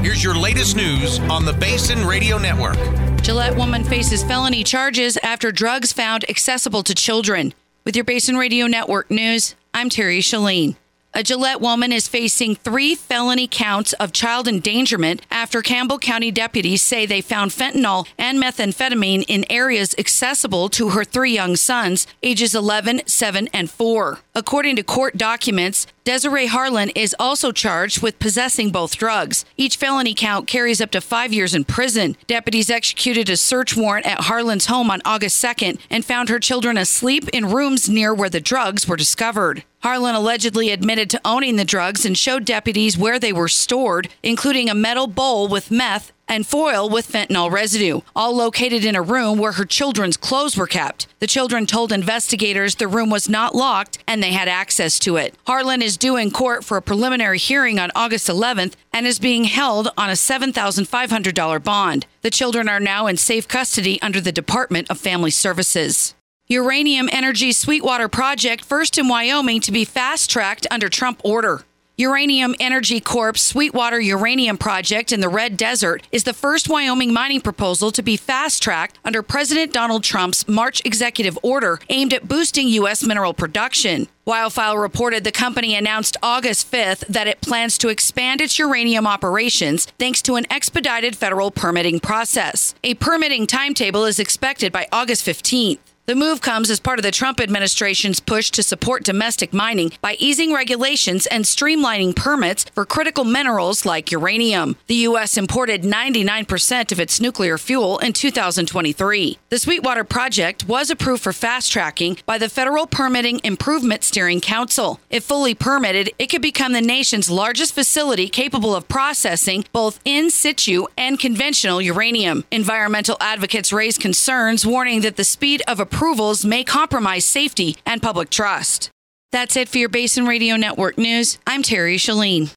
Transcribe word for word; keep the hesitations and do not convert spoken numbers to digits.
Here's your latest news on the Basin Radio Network. Gillette woman faces felony charges after drugs found accessible to children. With your Basin Radio Network news, I'm Terry Shalene. A Gillette woman is facing three felony counts of child endangerment after Campbell County deputies say they found fentanyl and methamphetamine in areas accessible to her three young sons, ages eleven, seven, and four. According to court documents, Desiree Harlan is also charged with possessing both drugs. Each felony count carries up to five years in prison. Deputies executed a search warrant at Harlan's home on August second and found her children asleep in rooms near where the drugs were discovered. Harlan allegedly admitted to owning the drugs and showed deputies where they were stored, including a metal bowl with meth and foil with fentanyl residue, all located in a room where her children's clothes were kept. The children told investigators the room was not locked and they had access to it. Harlan is due in court for a preliminary hearing on August eleventh and is being held on a seven thousand five hundred dollars bond. The children are now in safe custody under the Department of Family Services. Uranium Energy's Sweetwater project, first in Wyoming to be fast-tracked under Trump order. Uranium Energy Corp's Sweetwater Uranium Project in the Red Desert is the first Wyoming mining proposal to be fast-tracked under President Donald Trump's March executive order aimed at boosting U S mineral production. WildFile reported the company announced August fifth that it plans to expand its uranium operations thanks to an expedited federal permitting process. A permitting timetable is expected by August fifteenth. The move comes as part of the Trump administration's push to support domestic mining by easing regulations and streamlining permits for critical minerals like uranium. The U S imported ninety-nine percent of its nuclear fuel in two thousand twenty-three. The Sweetwater project was approved for fast-tracking by the Federal Permitting Improvement Steering Council. If fully permitted, it could become the nation's largest facility capable of processing both in situ and conventional uranium. Environmental advocates raise concerns, warning that the speed of approvals may compromise safety and public trust. That's it for your Basin Radio Network news. I'm Terry Shalene.